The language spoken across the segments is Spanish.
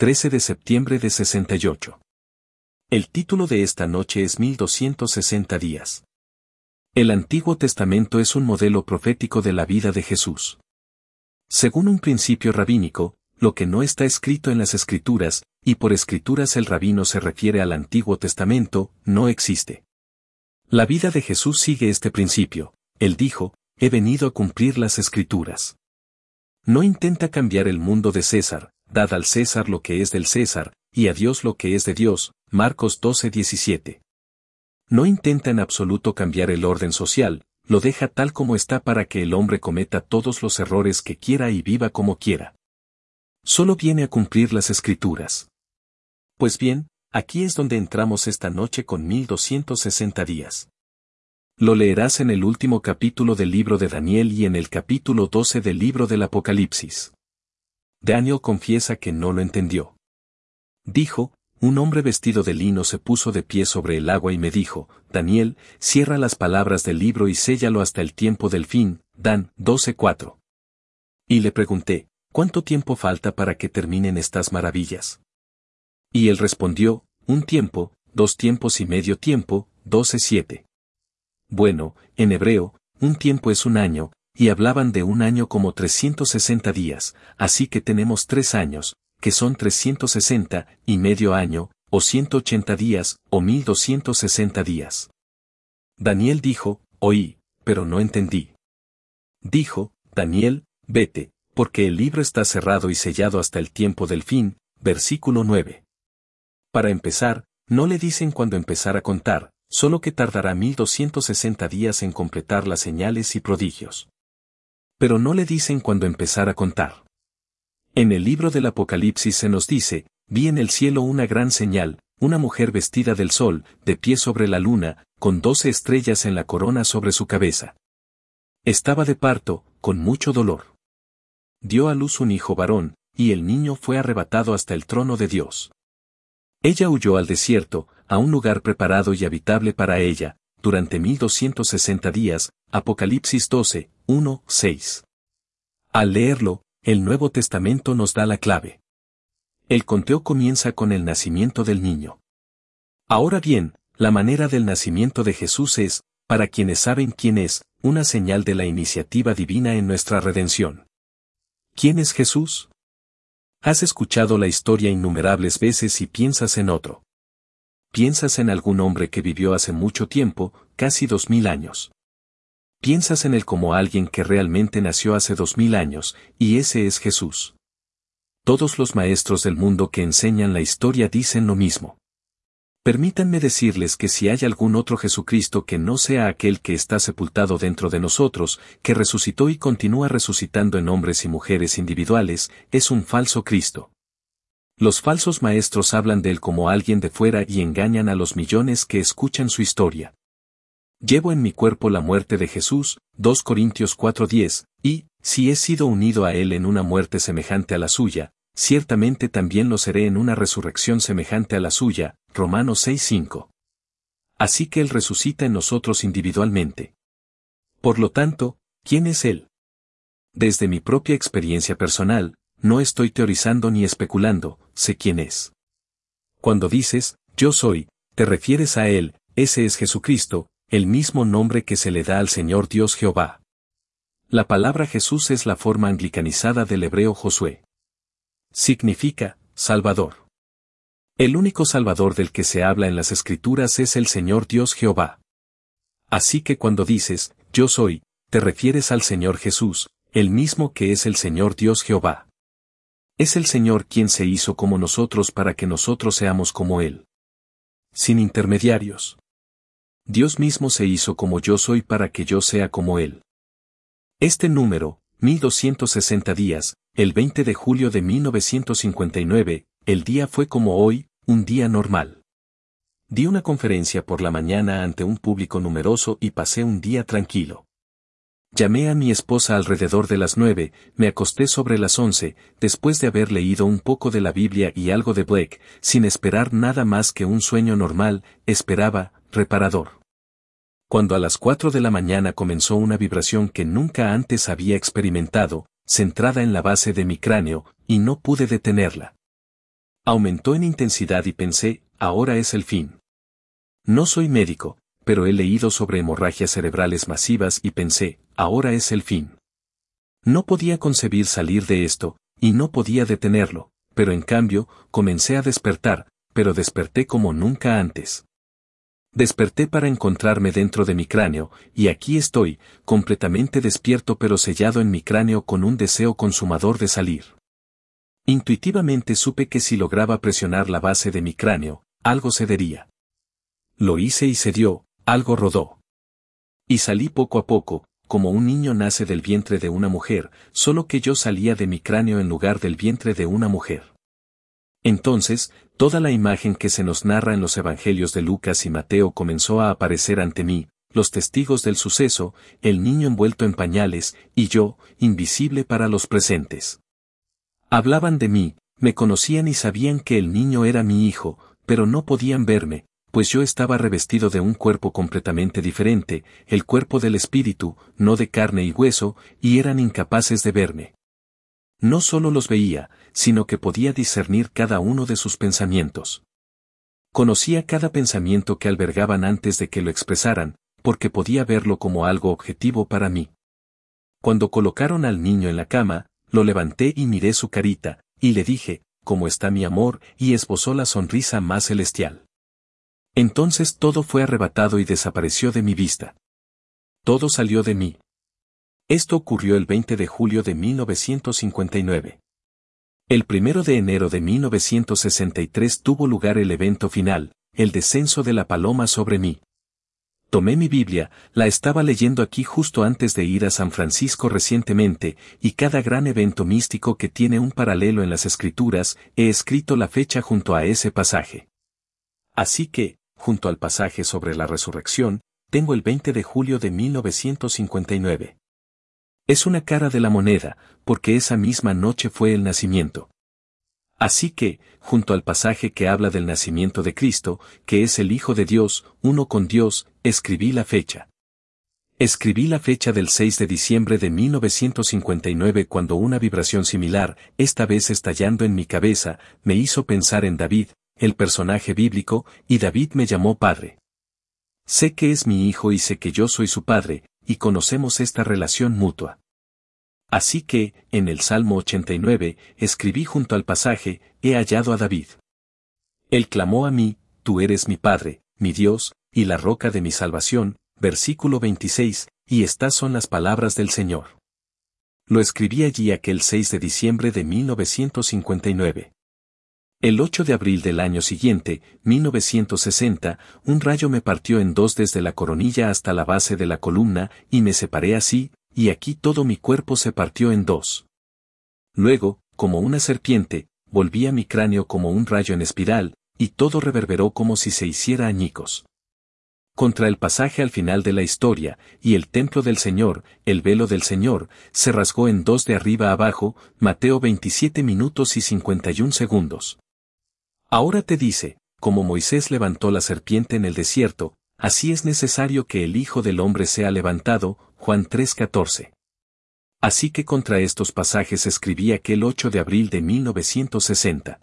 13 de septiembre de 68. El título de esta noche es 1260 días. El Antiguo Testamento es un modelo profético de la vida de Jesús. Según un principio rabínico, lo que no está escrito en las Escrituras, y por Escrituras el rabino se refiere al Antiguo Testamento, no existe. La vida de Jesús sigue este principio. Él dijo, he venido a cumplir las Escrituras. No intenta cambiar el mundo de César, dad al César lo que es del César, y a Dios lo que es de Dios, Marcos 12:17. No intenta en absoluto cambiar el orden social, lo deja tal como está para que el hombre cometa todos los errores que quiera y viva como quiera. Solo viene a cumplir las Escrituras. Pues bien, aquí es donde entramos esta noche con 1260 días. Lo leerás en el último capítulo del libro de Daniel y en el capítulo 12 del libro del Apocalipsis. Daniel confiesa que no lo entendió. Dijo, un hombre vestido de lino se puso de pie sobre el agua y me dijo, Daniel, cierra las palabras del libro y séllalo hasta el tiempo del fin, Dan 12:4. Y le pregunté, ¿cuánto tiempo falta para que terminen estas maravillas? Y él respondió, un tiempo, 2 tiempos y medio tiempo, 12:7. Bueno, en hebreo, un tiempo es un año, y hablaban de un año como 360 días, así que tenemos 3 años, que son 360 y medio año, o 180 días, o 1260 días. Daniel dijo, oí, pero no entendí. Dijo, Daniel, vete, porque el libro está cerrado y sellado hasta el tiempo del fin, versículo 9. Para empezar, no le dicen cuándo empezar a contar, solo que tardará 1260 días en completar las señales y prodigios. Pero no le dicen cuándo empezar a contar. En el libro del Apocalipsis se nos dice, vi en el cielo una gran señal, una mujer vestida del sol, de pie sobre la luna, con 12 estrellas en la corona sobre su cabeza. Estaba de parto, con mucho dolor. Dio a luz un hijo varón, y el niño fue arrebatado hasta el trono de Dios. Ella huyó al desierto, a un lugar preparado y habitable para ella, durante 1260 días, Apocalipsis 12, 1, 6. Al leerlo, el Nuevo Testamento nos da la clave. El conteo comienza con el nacimiento del niño. Ahora bien, la manera del nacimiento de Jesús es, para quienes saben quién es, una señal de la iniciativa divina en nuestra redención. ¿Quién es Jesús? Has escuchado la historia innumerables veces y piensas en otro. Piensas en algún hombre que vivió hace mucho tiempo, casi 2000 años. Piensas en él como alguien que realmente nació hace 2000 años, y ese es Jesús. Todos los maestros del mundo que enseñan la historia dicen lo mismo. Permítanme decirles que si hay algún otro Jesucristo que no sea aquel que está sepultado dentro de nosotros, que resucitó y continúa resucitando en hombres y mujeres individuales, es un falso Cristo. Los falsos maestros hablan de él como alguien de fuera y engañan a los millones que escuchan su historia. Llevo en mi cuerpo la muerte de Jesús, 2 Corintios 4:10, y, si he sido unido a él en una muerte semejante a la suya, ciertamente también lo seré en una resurrección semejante a la suya, Romanos 6:5. Así que él resucita en nosotros individualmente. Por lo tanto, ¿quién es él? Desde mi propia experiencia personal, no estoy teorizando ni especulando, sé quién es. Cuando dices, yo soy, te refieres a él, ese es Jesucristo, el mismo nombre que se le da al Señor Dios Jehová. La palabra Jesús es la forma anglicanizada del hebreo Josué. Significa, Salvador. El único Salvador del que se habla en las Escrituras es el Señor Dios Jehová. Así que cuando dices, yo soy, te refieres al Señor Jesús, el mismo que es el Señor Dios Jehová. Es el Señor quien se hizo como nosotros para que nosotros seamos como Él. Sin intermediarios. Dios mismo se hizo como yo soy para que yo sea como Él. Este número, 1260 días, el 20 de julio de 1959, el día fue como hoy, un día normal. Di una conferencia por la mañana ante un público numeroso y pasé un día tranquilo. Llamé a mi esposa alrededor de las 9, me acosté sobre las 11, después de haber leído un poco de la Biblia y algo de Blake, sin esperar nada más que un sueño normal, esperaba, reparador. Cuando a las 4 de la mañana comenzó una vibración que nunca antes había experimentado, centrada en la base de mi cráneo, y no pude detenerla. Aumentó en intensidad y pensé, ahora es el fin. No soy médico, pero he leído sobre hemorragias cerebrales masivas y pensé, ahora es el fin. No podía concebir salir de esto, y no podía detenerlo, pero en cambio, comencé a despertar, pero desperté como nunca antes. Desperté para encontrarme dentro de mi cráneo, y aquí estoy, completamente despierto pero sellado en mi cráneo con un deseo consumador de salir. Intuitivamente supe que si lograba presionar la base de mi cráneo, algo cedería. Lo hice y cedió, algo rodó. Y salí poco a poco, como un niño nace del vientre de una mujer, solo que yo salía de mi cráneo en lugar del vientre de una mujer. Entonces, toda la imagen que se nos narra en los evangelios de Lucas y Mateo comenzó a aparecer ante mí, los testigos del suceso, el niño envuelto en pañales, y yo, invisible para los presentes. Hablaban de mí, me conocían y sabían que el niño era mi hijo, pero no podían verme, pues yo estaba revestido de un cuerpo completamente diferente, el cuerpo del espíritu, no de carne y hueso, y eran incapaces de verme. No solo los veía, sino que podía discernir cada uno de sus pensamientos. Conocía cada pensamiento que albergaban antes de que lo expresaran, porque podía verlo como algo objetivo para mí. Cuando colocaron al niño en la cama, lo levanté y miré su carita, y le dije, ¿cómo está mi amor?, y esbozó la sonrisa más celestial. Entonces todo fue arrebatado y desapareció de mi vista. Todo salió de mí. Esto ocurrió el 20 de julio de 1959. El 1 de enero de 1963 tuvo lugar el evento final, el descenso de la paloma sobre mí. Tomé mi Biblia, la estaba leyendo aquí justo antes de ir a San Francisco recientemente, y cada gran evento místico que tiene un paralelo en las Escrituras, he escrito la fecha junto a ese pasaje. Así que, junto al pasaje sobre la resurrección, tengo el 20 de julio de 1959. Es una cara de la moneda, porque esa misma noche fue el nacimiento. Así que, junto al pasaje que habla del nacimiento de Cristo, que es el Hijo de Dios, uno con Dios, escribí la fecha. Escribí la fecha del 6 de diciembre de 1959 cuando una vibración similar, esta vez estallando en mi cabeza, me hizo pensar en David, el personaje bíblico, y David me llamó padre. Sé que es mi hijo y sé que yo soy su padre, y conocemos esta relación mutua. Así que, en el Salmo 89, escribí junto al pasaje, he hallado a David. Él clamó a mí, tú eres mi Padre, mi Dios, y la roca de mi salvación, versículo 26, y estas son las palabras del Señor. Lo escribí allí aquel 6 de diciembre de 1959. El 8 de abril del año siguiente, 1960, un rayo me partió en dos desde la coronilla hasta la base de la columna, y me separé así, y aquí todo mi cuerpo se partió en dos. Luego, como una serpiente, volví a mi cráneo como un rayo en espiral, y todo reverberó como si se hiciera añicos. Contra el pasaje al final de la historia, y el templo del Señor, el velo del Señor, se rasgó en dos de arriba a abajo, Mateo 27 minutos y 51 segundos. Ahora te dice, como Moisés levantó la serpiente en el desierto, así es necesario que el Hijo del Hombre sea levantado, Juan 3:14. Así que contra estos pasajes escribí aquel 8 de abril de 1960.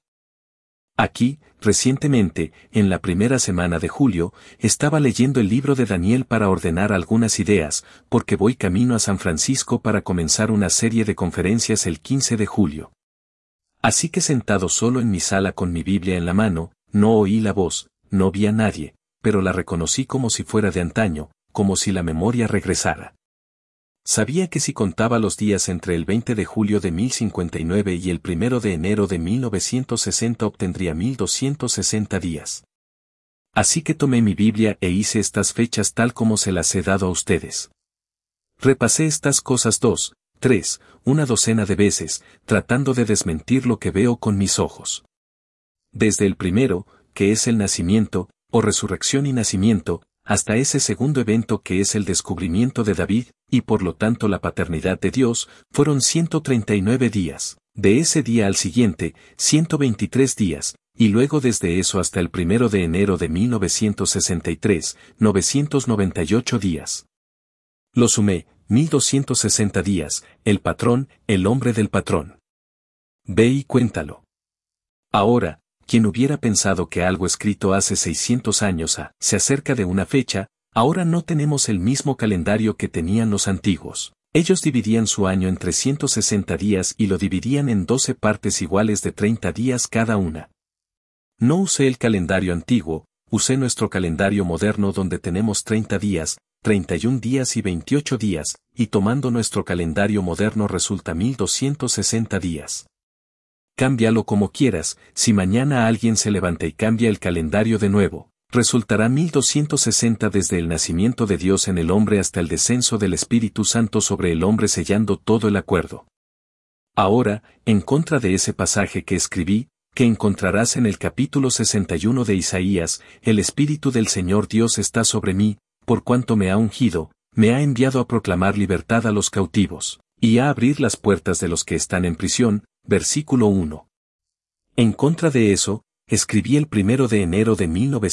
Aquí, recientemente, en la primera semana de julio, estaba leyendo el libro de Daniel para ordenar algunas ideas, porque voy camino a San Francisco para comenzar una serie de conferencias el 15 de julio. Así que sentado solo en mi sala con mi Biblia en la mano, no oí la voz, no vi a nadie, pero la reconocí como si fuera de antaño, como si la memoria regresara. Sabía que si contaba los días entre el 20 de julio de 1059 y el 1 de enero de 1960 obtendría 1260 días. Así que tomé mi Biblia e hice estas fechas tal como se las he dado a ustedes. Repasé estas cosas 2, 3, una docena de veces, tratando de desmentir lo que veo con mis ojos. Desde el primero, que es el nacimiento, o resurrección y nacimiento, hasta ese segundo evento que es el descubrimiento de David, y por lo tanto la paternidad de Dios, fueron 139 días. De ese día al siguiente, 123 días, y luego desde eso hasta el 1 de enero de 1963, 998 días. Lo sumé, 1260 días, el patrón, el hombre del patrón. Ve y cuéntalo. Ahora, quien hubiera pensado que algo escrito hace 600 años se acerca de una fecha, ahora no tenemos el mismo calendario que tenían los antiguos. Ellos dividían su año en 360 días y lo dividían en 12 partes iguales de 30 días cada una. No usé el calendario antiguo, usé nuestro calendario moderno donde tenemos 30 días, 31 días y 28 días, y tomando nuestro calendario moderno resulta 1260 días. Cámbialo como quieras, si mañana alguien se levanta y cambia el calendario de nuevo, resultará 1260 desde el nacimiento de Dios en el hombre hasta el descenso del Espíritu Santo sobre el hombre sellando todo el acuerdo. Ahora, en contra de ese pasaje que escribí, que encontrarás en el capítulo 61 de Isaías, el Espíritu del Señor Dios está sobre mí, por cuanto me ha ungido, me ha enviado a proclamar libertad a los cautivos, y a abrir las puertas de los que están en prisión, versículo 1. En contra de eso, escribí el 1 de enero de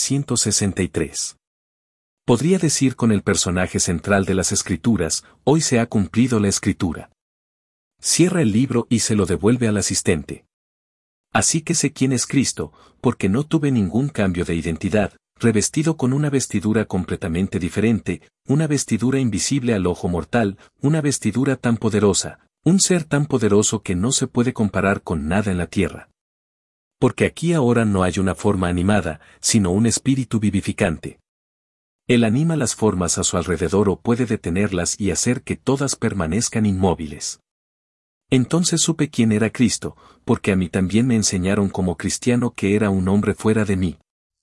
1963. Podría decir con el personaje central de las Escrituras, hoy se ha cumplido la Escritura. Cierra el libro y se lo devuelve al asistente. Así que sé quién es Cristo, porque no tuve ningún cambio de identidad, revestido con una vestidura completamente diferente, una vestidura invisible al ojo mortal, una vestidura tan poderosa, un ser tan poderoso que no se puede comparar con nada en la tierra. Porque aquí ahora no hay una forma animada, sino un espíritu vivificante. Él anima las formas a su alrededor o puede detenerlas y hacer que todas permanezcan inmóviles. Entonces supe quién era Cristo, porque a mí también me enseñaron como cristiano que era un hombre fuera de mí.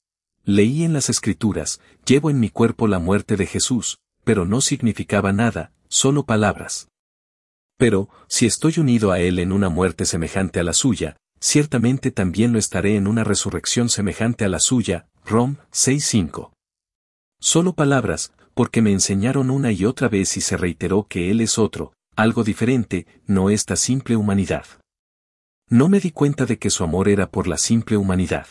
Leí en las Escrituras, llevo en mi cuerpo la muerte de Jesús, pero no significaba nada, solo palabras. Pero, si estoy unido a Él en una muerte semejante a la suya, ciertamente también lo estaré en una resurrección semejante a la suya, Rom. 6:5. Solo palabras, porque me enseñaron una y otra vez y se reiteró que Él es otro, algo diferente, no esta simple humanidad. No me di cuenta de que su amor era por la simple humanidad.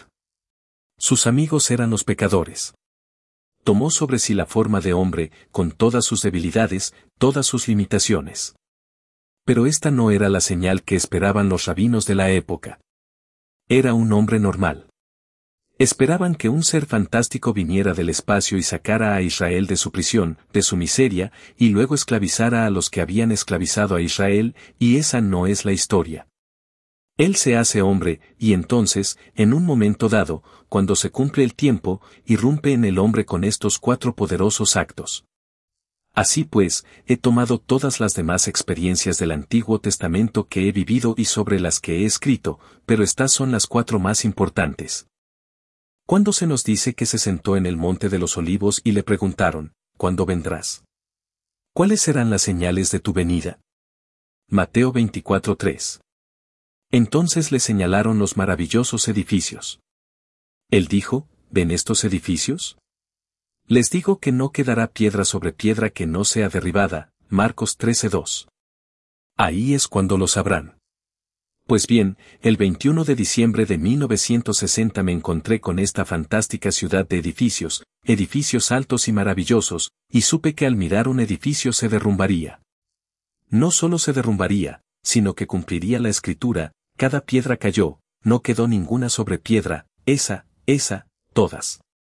Sus amigos eran los pecadores. Tomó sobre sí la forma de hombre, con todas sus debilidades, todas sus limitaciones. Pero esta no era la señal que esperaban los rabinos de la época. Era un hombre normal. Esperaban que un ser fantástico viniera del espacio y sacara a Israel de su prisión, de su miseria, y luego esclavizara a los que habían esclavizado a Israel, y esa no es la historia. Él se hace hombre, y entonces, en un momento dado, cuando se cumple el tiempo, irrumpe en el hombre con estos 4 poderosos actos. Así pues, he tomado todas las demás experiencias del Antiguo Testamento que he vivido y sobre las que he escrito, pero estas son las 4 más importantes. Cuando se nos dice que se sentó en el monte de los olivos y le preguntaron, ¿cuándo vendrás? ¿Cuáles serán las señales de tu venida? Mateo 24:3. Entonces le señalaron los maravillosos edificios. Él dijo, ¿ven estos edificios? Les digo que no quedará piedra sobre piedra que no sea derribada, Marcos 13:2. Ahí es cuando lo sabrán. Pues bien, el 21 de diciembre de 1960 me encontré con esta fantástica ciudad de edificios, edificios altos y maravillosos, y supe que al mirar un edificio se derrumbaría. No solo se derrumbaría, sino que cumpliría la escritura, cada piedra cayó, no quedó ninguna sobre piedra, esa, todas.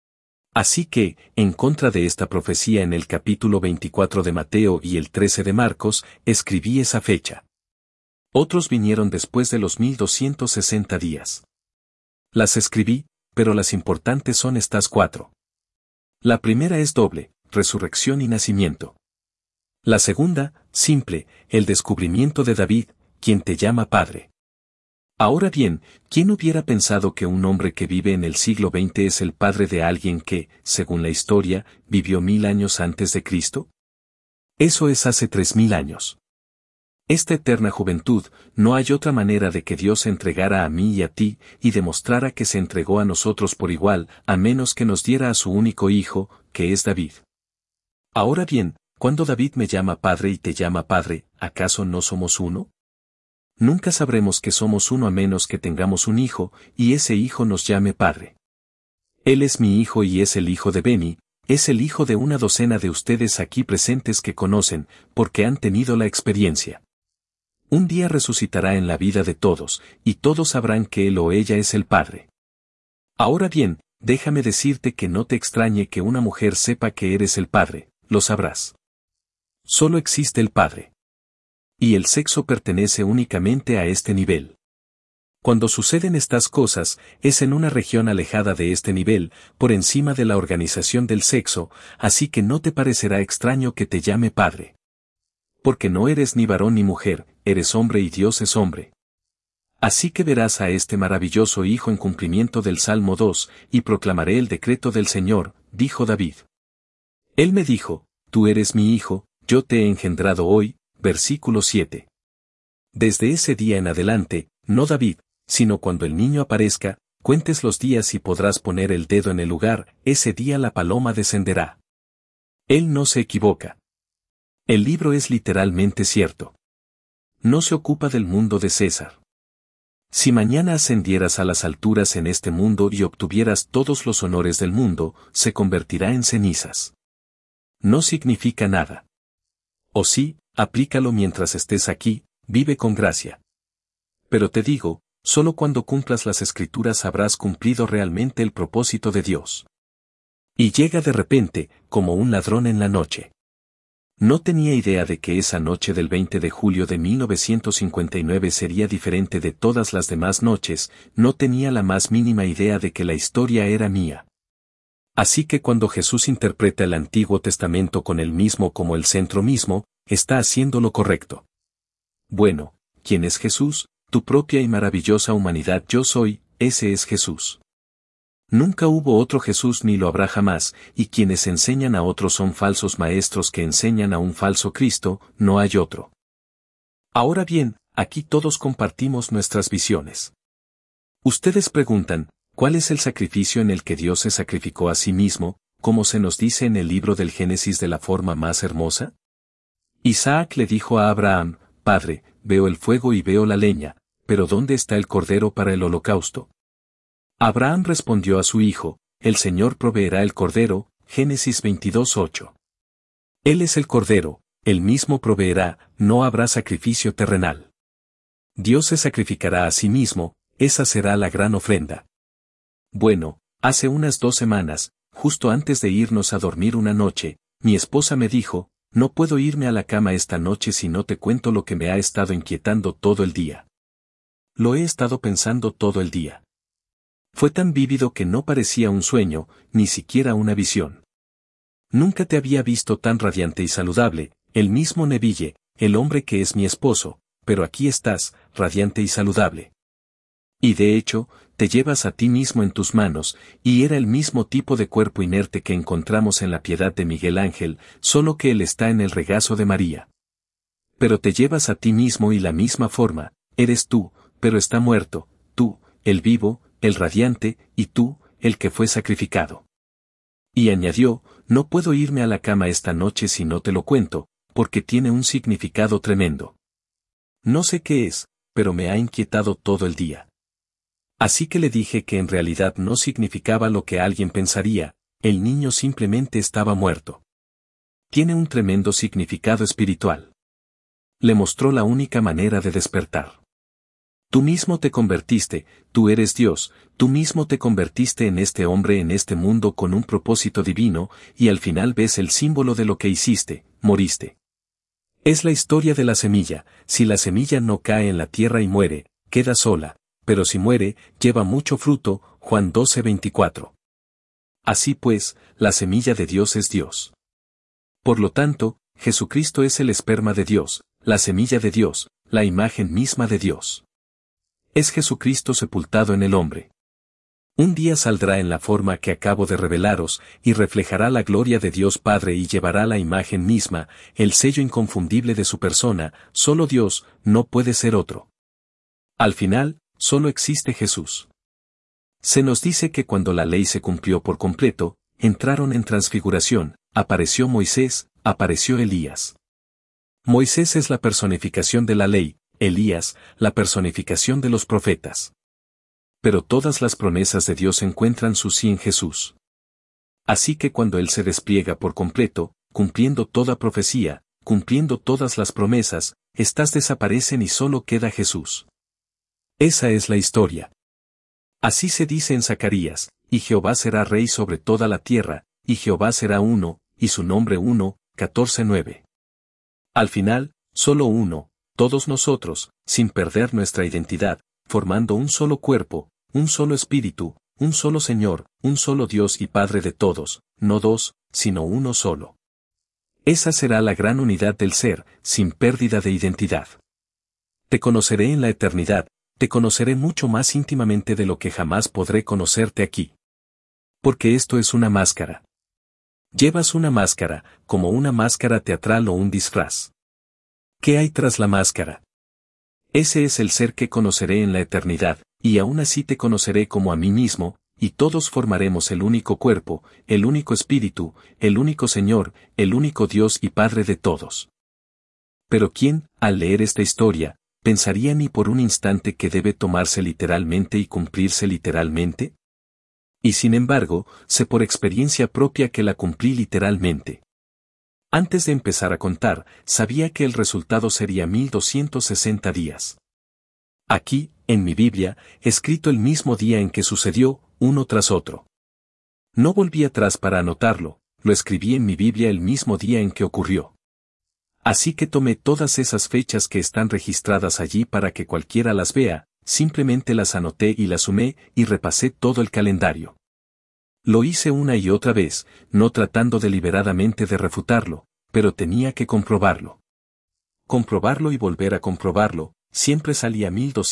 Así que, en contra de esta profecía en el capítulo 24 de Mateo y el 13 de Marcos, escribí esa fecha. Otros vinieron después de los 1260 días. Las escribí, pero las importantes son estas 4. La primera es doble, resurrección y nacimiento. La segunda, simple, el descubrimiento de David, quien te llama Padre. Ahora bien, ¿quién hubiera pensado que un hombre que vive en el siglo XX es el padre de alguien que, según la historia, vivió 1000 años antes de Cristo? Eso es hace 3000 años. Esta eterna juventud, no hay otra manera de que Dios se entregara a mí y a ti, y demostrara que se entregó a nosotros por igual, a menos que nos diera a su único hijo, que es David. Ahora bien, cuando David me llama Padre y te llama Padre, ¿acaso no somos uno? Nunca sabremos que somos uno a menos que tengamos un hijo, y ese hijo nos llame Padre. Él es mi hijo y es el hijo de Benny, es el hijo de una docena de ustedes aquí presentes que conocen, porque han tenido la experiencia. Un día resucitará en la vida de todos, y todos sabrán que él o ella es el Padre. Ahora bien, déjame decirte que no te extrañe que una mujer sepa que eres el padre, lo sabrás. Solo existe el padre. Y el sexo pertenece únicamente a este nivel. Cuando suceden estas cosas, es en una región alejada de este nivel, por encima de la organización del sexo, así que no te parecerá extraño que te llame padre. Porque no eres ni varón ni mujer, eres hombre y Dios es hombre. Así que verás a este maravilloso Hijo en cumplimiento del Salmo 2, y proclamaré el decreto del Señor, dijo David. Él me dijo, tú eres mi Hijo, yo te he engendrado hoy, versículo 7. Desde ese día en adelante, no David, sino cuando el niño aparezca, cuentes los días y podrás poner el dedo en el lugar, ese día la paloma descenderá. Él no se equivoca. El libro es literalmente cierto. No se ocupa del mundo de César. Si mañana ascendieras a las alturas en este mundo y obtuvieras todos los honores del mundo, se convertirá en cenizas. No significa nada. O sí, aplícalo mientras estés aquí, vive con gracia. Pero te digo, solo cuando cumplas las Escrituras habrás cumplido realmente el propósito de Dios. Y llega de repente, como un ladrón en la noche. No tenía idea de que esa noche del 20 de julio de 1959 sería diferente de todas las demás noches, no tenía la más mínima idea de que la historia era mía. Así que cuando Jesús interpreta el Antiguo Testamento con él mismo como el centro mismo, está haciendo lo correcto. Bueno, ¿quién es Jesús? Tu propia y maravillosa humanidad yo soy, ese es Jesús. Nunca hubo otro Jesús ni lo habrá jamás, y quienes enseñan a otros son falsos maestros que enseñan a un falso Cristo, no hay otro. Ahora bien, aquí todos compartimos nuestras visiones. Ustedes preguntan, ¿cuál es el sacrificio en el que Dios se sacrificó a sí mismo, como se nos dice en el libro del Génesis de la forma más hermosa? Isaac le dijo a Abraham, Padre, veo el fuego y veo la leña, pero ¿dónde está el cordero para el holocausto? Abraham respondió a su hijo, el Señor proveerá el cordero, Génesis 22:8. Él es el cordero, él mismo proveerá, no habrá sacrificio terrenal. Dios se sacrificará a sí mismo, esa será la gran ofrenda. Bueno, hace unas 2 semanas, justo antes de irnos a dormir una noche, mi esposa me dijo, no puedo irme a la cama esta noche si no te cuento lo que me ha estado inquietando todo el día. Lo he estado pensando todo el día. Fue tan vívido que no parecía un sueño, ni siquiera una visión. Nunca te había visto tan radiante y saludable, el mismo Neville, el hombre que es mi esposo, pero aquí estás, radiante y saludable. Y de hecho, te llevas a ti mismo en tus manos, y era el mismo tipo de cuerpo inerte que encontramos en la Piedad de Miguel Ángel, solo que él está en el regazo de María. Pero te llevas a ti mismo y la misma forma, eres tú, pero está muerto, tú, el vivo, el radiante, y tú, el que fue sacrificado. Y añadió, no puedo irme a la cama esta noche si no te lo cuento, porque tiene un significado tremendo. No sé qué es, pero me ha inquietado todo el día. Así que le dije que en realidad no significaba lo que alguien pensaría, el niño simplemente estaba muerto. Tiene un tremendo significado espiritual. Le mostró la única manera de despertar. Tú mismo te convertiste, tú eres Dios, tú mismo te convertiste en este hombre en este mundo con un propósito divino, y al final ves el símbolo de lo que hiciste, moriste. Es la historia de la semilla, si la semilla no cae en la tierra y muere, queda sola, pero si muere, lleva mucho fruto, Juan 12:24. Así pues, la semilla de Dios es Dios. Por lo tanto, Jesucristo es el esperma de Dios, la semilla de Dios, la imagen misma de Dios. Es Jesucristo sepultado en el hombre. Un día saldrá en la forma que acabo de revelaros, y reflejará la gloria de Dios Padre y llevará la imagen misma, el sello inconfundible de su persona, solo Dios, no puede ser otro. Al final, solo existe Jesús. Se nos dice que cuando la ley se cumplió por completo, entraron en transfiguración, apareció Moisés, apareció Elías. Moisés es la personificación de la ley, Elías, la personificación de los profetas. Pero todas las promesas de Dios encuentran su sí en Jesús. Así que cuando Él se despliega por completo, cumpliendo toda profecía, cumpliendo todas las promesas, estas desaparecen y solo queda Jesús. Esa es la historia. Así se dice en Zacarías, y Jehová será rey sobre toda la tierra, y Jehová será uno, y su nombre uno, 14:9. Al final, solo uno, todos nosotros, sin perder nuestra identidad, formando un solo cuerpo, un solo espíritu, un solo Señor, un solo Dios y Padre de todos, no dos, sino uno solo. Esa será la gran unidad del ser, sin pérdida de identidad. Te conoceré en la eternidad, te conoceré mucho más íntimamente de lo que jamás podré conocerte aquí. Porque esto es una máscara. Llevas una máscara, como una máscara teatral o un disfraz. ¿Qué hay tras la máscara? Ese es el ser que conoceré en la eternidad, y aún así te conoceré como a mí mismo, y todos formaremos el único cuerpo, el único espíritu, el único Señor, el único Dios y Padre de todos. Pero ¿quién, al leer esta historia, pensaría ni por un instante que debe tomarse literalmente y cumplirse literalmente? Y sin embargo, sé por experiencia propia que la cumplí literalmente. Antes de empezar a contar, sabía que el resultado sería 1260 días. Aquí, en mi Biblia, escrito el mismo día en que sucedió, uno tras otro. No volví atrás para anotarlo, lo escribí en mi Biblia el mismo día en que ocurrió. Así que tomé todas esas fechas que están registradas allí para que cualquiera las vea, simplemente las anoté y las sumé y repasé todo el calendario. Lo hice una y otra vez, no tratando deliberadamente de refutarlo, pero tenía que comprobarlo. Comprobarlo y volver a comprobarlo, siempre salía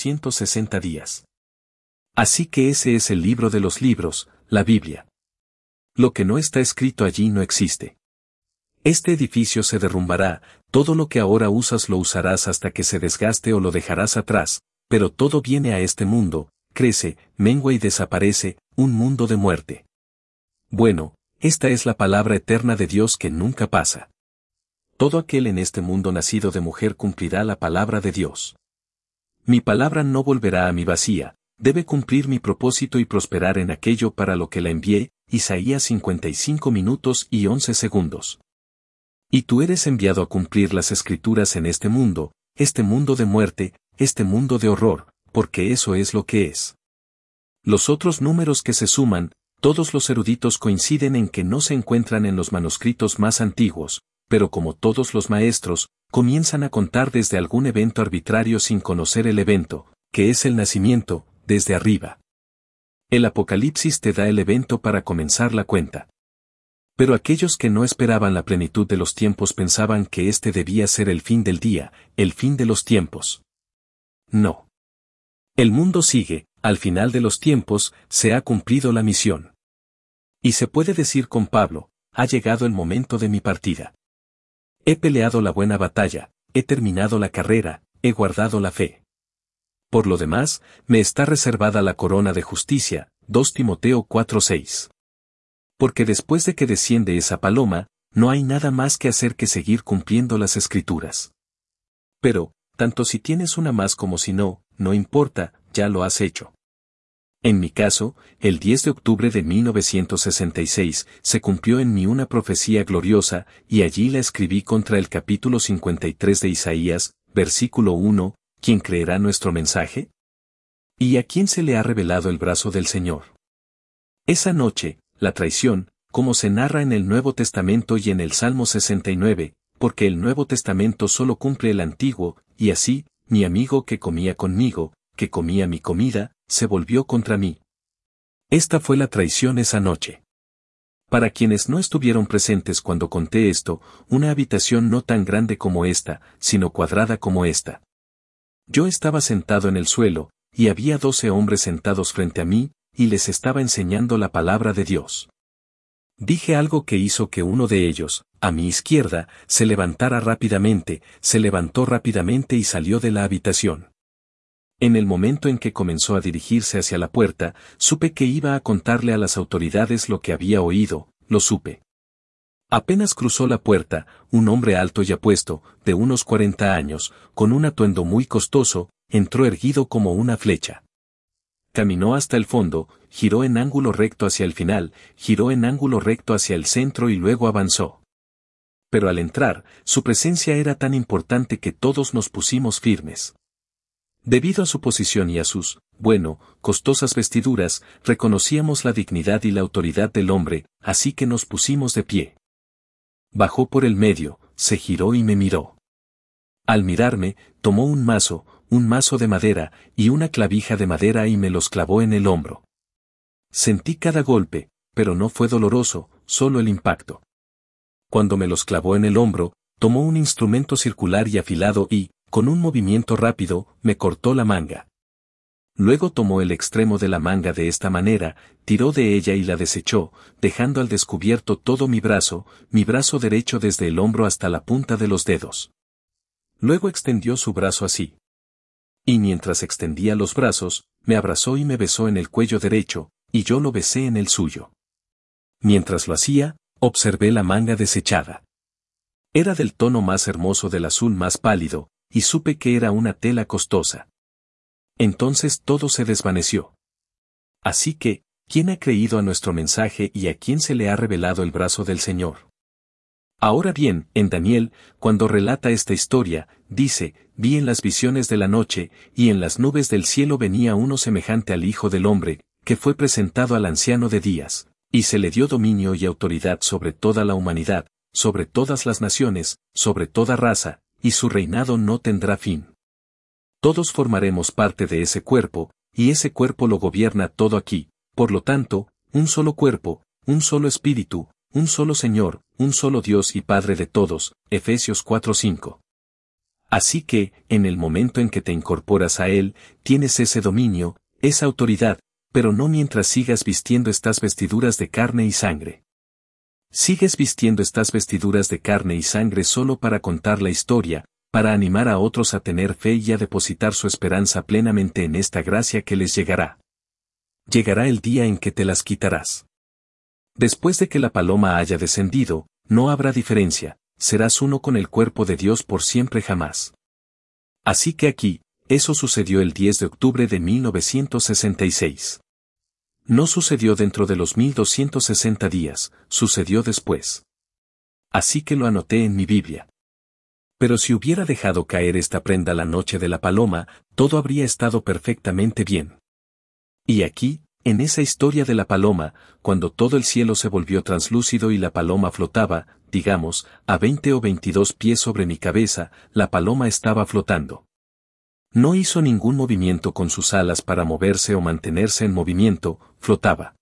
1260 días. Así que ese es el libro de los libros, la Biblia. Lo que no está escrito allí no existe. Este edificio se derrumbará, todo lo que ahora usas lo usarás hasta que se desgaste o lo dejarás atrás, pero todo viene a este mundo, crece, mengua y desaparece, un mundo de muerte. Bueno, esta es la palabra eterna de Dios que nunca pasa. Todo aquel en este mundo nacido de mujer cumplirá la palabra de Dios. Mi palabra no volverá a mí vacía, debe cumplir mi propósito y prosperar en aquello para lo que la envié, Isaías 55 minutos y 11 segundos. Y tú eres enviado a cumplir las escrituras en este mundo de muerte, este mundo de horror, porque eso es lo que es. Los otros números que se suman, todos los eruditos coinciden en que no se encuentran en los manuscritos más antiguos, pero como todos los maestros, comienzan a contar desde algún evento arbitrario sin conocer el evento, que es el nacimiento, desde arriba. El Apocalipsis te da el evento para comenzar la cuenta. Pero aquellos que no esperaban la plenitud de los tiempos pensaban que este debía ser el fin del día, el fin de los tiempos. No. El mundo sigue, al final de los tiempos, se ha cumplido la misión. Y se puede decir con Pablo, ha llegado el momento de mi partida. He peleado la buena batalla, he terminado la carrera, he guardado la fe. Por lo demás, me está reservada la corona de justicia, 2 Timoteo 4:6. Porque después de que desciende esa paloma, no hay nada más que hacer que seguir cumpliendo las escrituras. Pero, tanto si tienes una más como si no, no importa, ya lo has hecho. En mi caso, el 10 de octubre de 1966, se cumplió en mí una profecía gloriosa, y allí la escribí contra el capítulo 53 de Isaías, versículo 1, ¿quién creerá nuestro mensaje? ¿Y a quién se le ha revelado el brazo del Señor? Esa noche, la traición, como se narra en el Nuevo Testamento y en el Salmo 69, porque el Nuevo Testamento solo cumple el Antiguo, y así, mi amigo que comía conmigo, que comía mi comida, se volvió contra mí. Esta fue la traición esa noche. Para quienes no estuvieron presentes cuando conté esto, una habitación no tan grande como esta, sino cuadrada como esta. Yo estaba sentado en el suelo, y había 12 hombres sentados frente a mí, y les estaba enseñando la palabra de Dios. Dije algo que hizo que uno de ellos, a mi izquierda, se levantara rápidamente, se levantó rápidamente y salió de la habitación. En el momento en que comenzó a dirigirse hacia la puerta, supe que iba a contarle a las autoridades lo que había oído, lo supe. Apenas cruzó la puerta, un hombre alto y apuesto, de unos 40 años, con un atuendo muy costoso, entró erguido como una flecha. Caminó hasta el fondo, giró en ángulo recto hacia el final, giró en ángulo recto hacia el centro y luego avanzó. Pero al entrar, su presencia era tan importante que todos nos pusimos firmes. Debido a su posición y a sus, costosas vestiduras, reconocíamos la dignidad y la autoridad del hombre, así que nos pusimos de pie. Bajó por el medio, se giró y me miró. Al mirarme, tomó un mazo de madera, y una clavija de madera y me los clavó en el hombro. Sentí cada golpe, pero no fue doloroso, solo el impacto. Cuando me los clavó en el hombro, tomó un instrumento circular y afilado y, con un movimiento rápido, me cortó la manga. Luego tomó el extremo de la manga de esta manera, tiró de ella y la desechó, dejando al descubierto todo mi brazo derecho desde el hombro hasta la punta de los dedos. Luego extendió su brazo así. Y mientras extendía los brazos, me abrazó y me besó en el cuello derecho, y yo lo besé en el suyo. Mientras lo hacía, observé la manga desechada. Era del tono más hermoso del azul más pálido, y supe que era una tela costosa. Entonces todo se desvaneció. Así que, ¿quién ha creído a nuestro mensaje y a quién se le ha revelado el brazo del Señor? Ahora bien, en Daniel, cuando relata esta historia, dice, vi en las visiones de la noche, y en las nubes del cielo venía uno semejante al Hijo del Hombre, que fue presentado al anciano de días, y se le dio dominio y autoridad sobre toda la humanidad, sobre todas las naciones, sobre toda raza, y su reinado no tendrá fin. Todos formaremos parte de ese cuerpo, y ese cuerpo lo gobierna todo aquí, por lo tanto, un solo cuerpo, un solo espíritu, un solo Señor, un solo Dios y Padre de todos, Efesios 4:5. Así que, en el momento en que te incorporas a Él, tienes ese dominio, esa autoridad, pero no mientras sigas vistiendo estas vestiduras de carne y sangre. Sigues vistiendo estas vestiduras de carne y sangre solo para contar la historia, para animar a otros a tener fe y a depositar su esperanza plenamente en esta gracia que les llegará. Llegará el día en que te las quitarás. Después de que la paloma haya descendido, no habrá diferencia, serás uno con el cuerpo de Dios por siempre jamás. Así que aquí, eso sucedió el 10 de octubre de 1966. No sucedió dentro de los 1260 días, sucedió después. Así que lo anoté en mi Biblia. Pero si hubiera dejado caer esta prenda la noche de la paloma, todo habría estado perfectamente bien. Y aquí, en esa historia de la paloma, cuando todo el cielo se volvió translúcido y la paloma flotaba, digamos, a 20 o 22 pies sobre mi cabeza, la paloma estaba flotando. No hizo ningún movimiento con sus alas para moverse o mantenerse en movimiento, flotaba.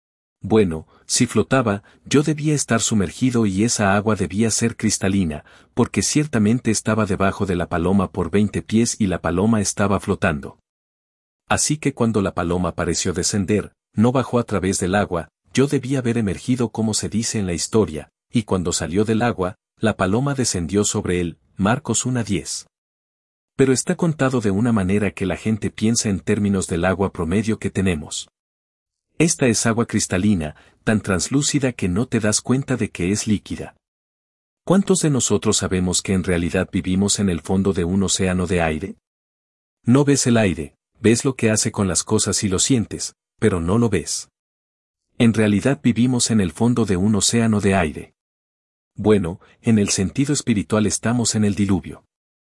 Bueno, si flotaba, yo debía estar sumergido y esa agua debía ser cristalina, porque ciertamente estaba debajo de la paloma por 20 pies y la paloma estaba flotando. Así que cuando la paloma pareció descender, no bajó a través del agua, yo debía haber emergido como se dice en la historia, y cuando salió del agua, la paloma descendió sobre él, Marcos 1:10. Pero está contado de una manera que la gente piensa en términos del agua promedio que tenemos. Esta es agua cristalina, tan translúcida que no te das cuenta de que es líquida. ¿Cuántos de nosotros sabemos que en realidad vivimos en el fondo de un océano de aire? No ves el aire, ves lo que hace con las cosas y lo sientes, pero no lo ves. En realidad vivimos en el fondo de un océano de aire. Bueno, en el sentido espiritual estamos en el diluvio.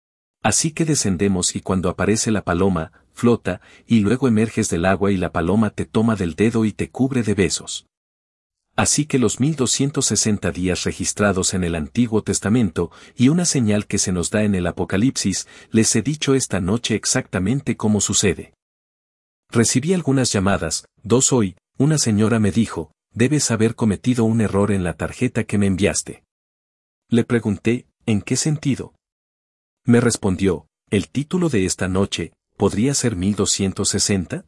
Así que descendemos y cuando aparece la paloma, flota, y luego emerges del agua y la paloma te toma del dedo y te cubre de besos. Así que los 1260 días registrados en el Antiguo Testamento, y una señal que se nos da en el Apocalipsis, les he dicho esta noche exactamente cómo sucede. Recibí algunas llamadas, 2 hoy, una señora me dijo, debes haber cometido un error en la tarjeta que me enviaste. Le pregunté, ¿en qué sentido? Me respondió, el título de esta noche, ¿podría ser 1260?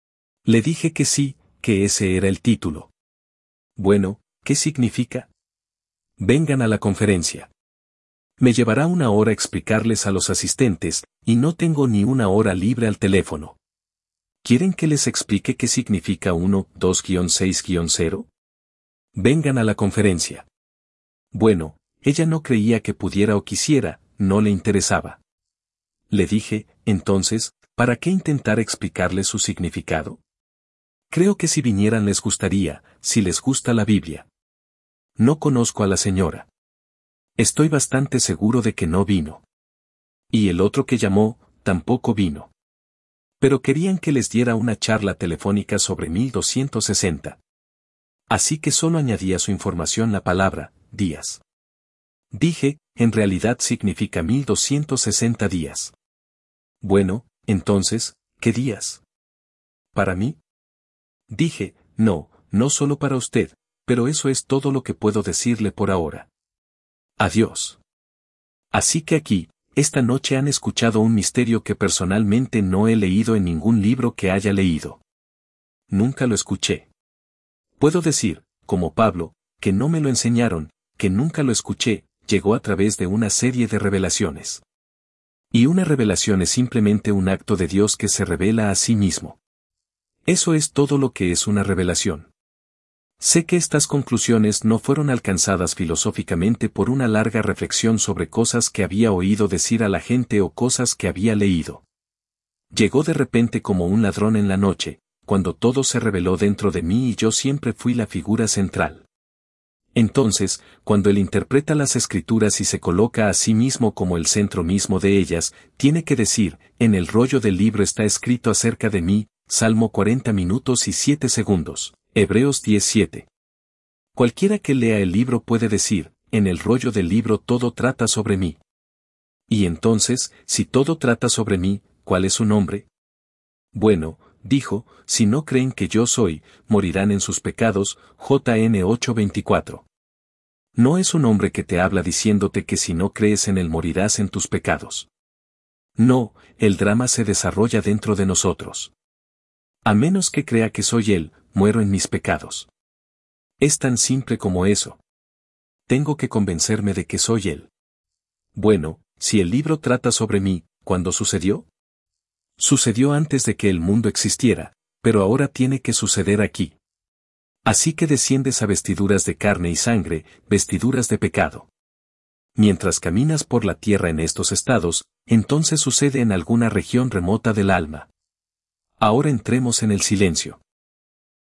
Le dije que sí, que ese era el título. Bueno, ¿qué significa? Vengan a la conferencia. Me llevará 1 hora explicarles a los asistentes, y no tengo ni 1 hora libre al teléfono. ¿Quieren que les explique qué significa 1, 2-6-0? Vengan a la conferencia. Bueno, ella no creía que pudiera o quisiera, no le interesaba. Le dije, entonces, ¿para qué intentar explicarles su significado? Creo que si vinieran les gustaría, si les gusta la Biblia. No conozco a la señora. Estoy bastante seguro de que no vino. Y el otro que llamó, tampoco vino. Pero querían que les diera una charla telefónica sobre 1260. Así que solo añadí a su información la palabra, días. Dije, en realidad significa 1260 días. Bueno, entonces, ¿qué días? ¿Para mí? Dije, no solo para usted, pero eso es todo lo que puedo decirle por ahora. Adiós. Así que aquí, esta noche han escuchado un misterio que personalmente no he leído en ningún libro que haya leído. Nunca lo escuché. Puedo decir, como Pablo, que no me lo enseñaron, que nunca lo escuché, llegó a través de una serie de revelaciones. Y una revelación es simplemente un acto de Dios que se revela a sí mismo. Eso es todo lo que es una revelación. Sé que estas conclusiones no fueron alcanzadas filosóficamente por una larga reflexión sobre cosas que había oído decir a la gente o cosas que había leído. Llegó de repente como un ladrón en la noche, cuando todo se reveló dentro de mí y yo siempre fui la figura central. Entonces, cuando él interpreta las escrituras y se coloca a sí mismo como el centro mismo de ellas, tiene que decir, en el rollo del libro está escrito acerca de mí, Salmo 40 minutos y 7 segundos, Hebreos 10:7. Cualquiera que lea el libro puede decir, en el rollo del libro todo trata sobre mí. Y entonces, si todo trata sobre mí, ¿cuál es su nombre? Bueno, dijo, si no creen que yo soy, morirán en sus pecados, JN 8:24. No es un hombre que te habla diciéndote que si no crees en él morirás en tus pecados. No, el drama se desarrolla dentro de nosotros. A menos que crea que soy él, muero en mis pecados. Es tan simple como eso. Tengo que convencerme de que soy él. Bueno, si el libro trata sobre mí, ¿cuándo sucedió? Sucedió antes de que el mundo existiera, pero ahora tiene que suceder aquí. Así que desciendes a vestiduras de carne y sangre, vestiduras de pecado. Mientras caminas por la tierra en estos estados, entonces sucede en alguna región remota del alma. Ahora entremos en el silencio.